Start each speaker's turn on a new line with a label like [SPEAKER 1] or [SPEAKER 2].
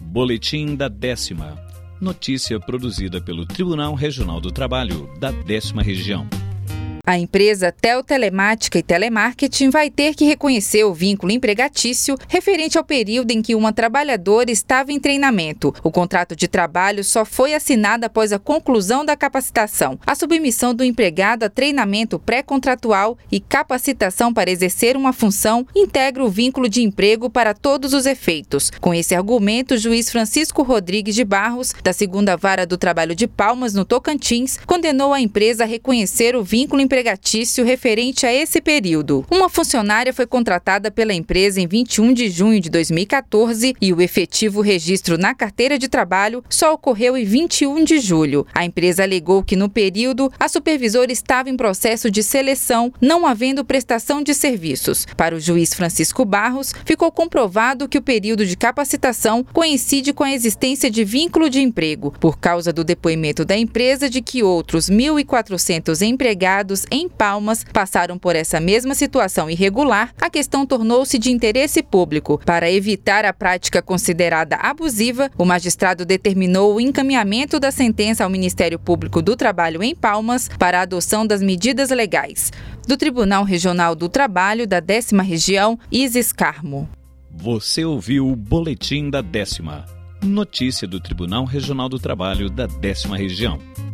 [SPEAKER 1] Boletim da 10ª. Notícia produzida pelo Tribunal Regional do Trabalho da 10ª Região.
[SPEAKER 2] A empresa Tel Telemática e Telemarketing vai ter que reconhecer o vínculo empregatício referente ao período em que uma trabalhadora estava em treinamento. O contrato de trabalho só foi assinado após a conclusão da capacitação. A submissão do empregado a treinamento pré-contratual e capacitação para exercer uma função integra o vínculo de emprego para todos os efeitos. Com esse argumento, o juiz Francisco Rodrigues de Barros, da 2ª Vara do Trabalho de Palmas, no Tocantins, condenou a empresa a reconhecer o vínculo empregatício referente a esse período. Uma funcionária foi contratada pela empresa em 21 de junho de 2014 e o efetivo registro na carteira de trabalho só ocorreu em 21 de julho. A empresa alegou que no período a supervisora estava em processo de seleção, não havendo prestação de serviços. Para o juiz Francisco Barros, ficou comprovado que o período de capacitação coincide com a existência de vínculo de emprego, por causa do depoimento da empresa de que outros 1.400 empregados em Palmas passaram por essa mesma situação irregular. A questão tornou-se de interesse público. Para evitar a prática considerada abusiva, o magistrado determinou o encaminhamento da sentença ao Ministério Público do Trabalho em Palmas para a adoção das medidas legais. Do Tribunal Regional do Trabalho da 10ª Região, Isis Carmo.
[SPEAKER 1] Você ouviu o Boletim da 10ª. Notícia do Tribunal Regional do Trabalho da 10ª Região.